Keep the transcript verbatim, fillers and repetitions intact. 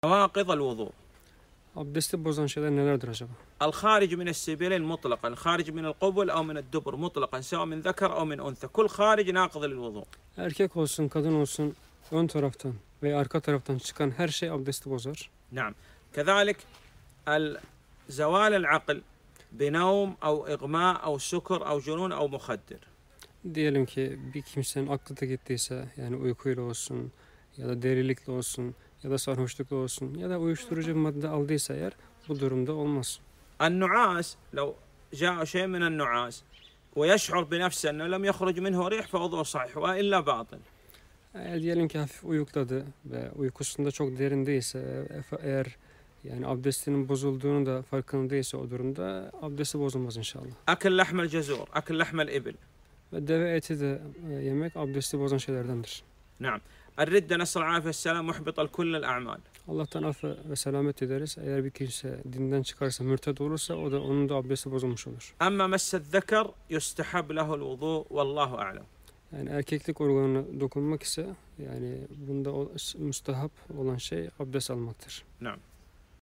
نواقض الوضوء. Abdesti bozan şeyler nelerdir acaba? الخارج من السبيلين مطلقا، الخارج من القبل أو من الدبر مطلقا، سواء من ذكر أو من أنثى، كل خارج ناقض للوضوء. Erkek olsun, kadın olsun, ön taraftan veya arka taraftan çıkan her şey abdesti bozar. نعم. كذلك زوال العقل بنوم أو إغماء أو سكر أو جنون أو مخدر. Diyelim ki bir kimsenin aklı da gittiyse, yani uykuyla olsun ya da delilikle olsun ya da sarhoşlukla olsun ya da uyuşturucu bir madde aldıysa eğer, bu durumda olmaz. النعاس لو جاء شيء من النعاس ويشعر بنفسه أنه لم يخرج منه ريح فوضوء صحيح وإلا باطل. Eğer diyelim ki hafif uyukladı ve uykusunda çok derin değilse, eğer yani abdestinin bozulduğunu da farkında değilse, o durumda abdesti bozulmaz inşallah. أكل لحم الجزور، أكل لحم الإبل. Ve deve eti de yemek abdesti bozan şeylerdendir. نعم. الردة نسأل الله العافية والسلام محبط لكل الأعمال. Allah'tan af ve selamet ederiz. Eğer bir kimse dinden çıkarsa, mürted olursa, o da onun da abdesti bozulmuş olur. أما مس الذكر يستحب له الوضوء والله أعلم. Yani erkeklik organına dokunmak ise, yani bunda müstehap olan şey abdest almaktır. نعم.